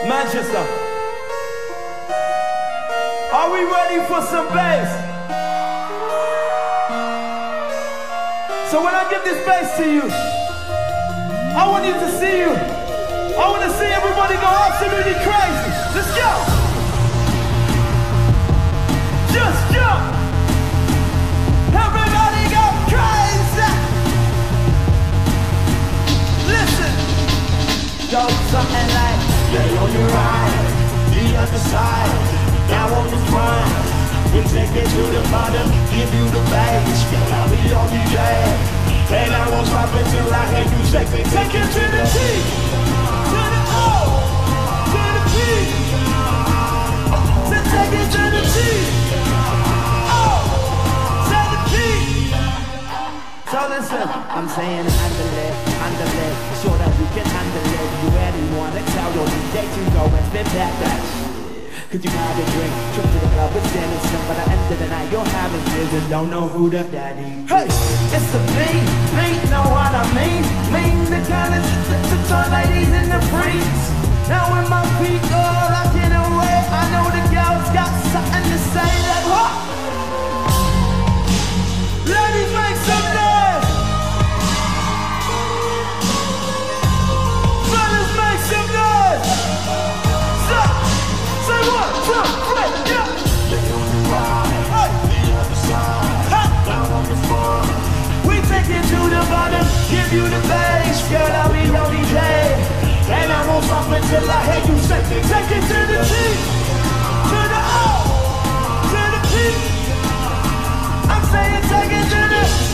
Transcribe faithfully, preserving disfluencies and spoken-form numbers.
Manchester. Are we ready for some bass? So when I give this bass to you, I want you to see you. I want to see everybody go absolutely crazy. Let's go. Just jump. Everybody go crazy. Listen. Go something like, lay on your right, the other side, now on the front. We take it to the bottom, give you the bass. Girl, I'll be on D J, and I won't stop until I hear you say, take it to the T, to the O, to the P. So take it to the T, O, to the P. So listen, I'm saying handle it, handle it, so that you can handle it. You really wanna tell your D J to go and spin that back. Cause you had a drink, trip to the club with Stan and Slim. By the end of the night you're having kids and don't know who the daddy. Hey, it's the me, me, know what I mean? Mean the kind of to turn ladies in the freaks. Now when my feet go rocking away, I know the girls got something to say. Like what? Ladies, make some noise. Fellas, make some noise. Stop. Say one, two, three, yeah. Lay on the right, hey. The other side, hey. Down on the floor. We take it to the bottom, give you the bass. Girl, I'll be your D J, and I won't stop until I hear you say, take it to the T, to the O, to the P. I'm saying take it to the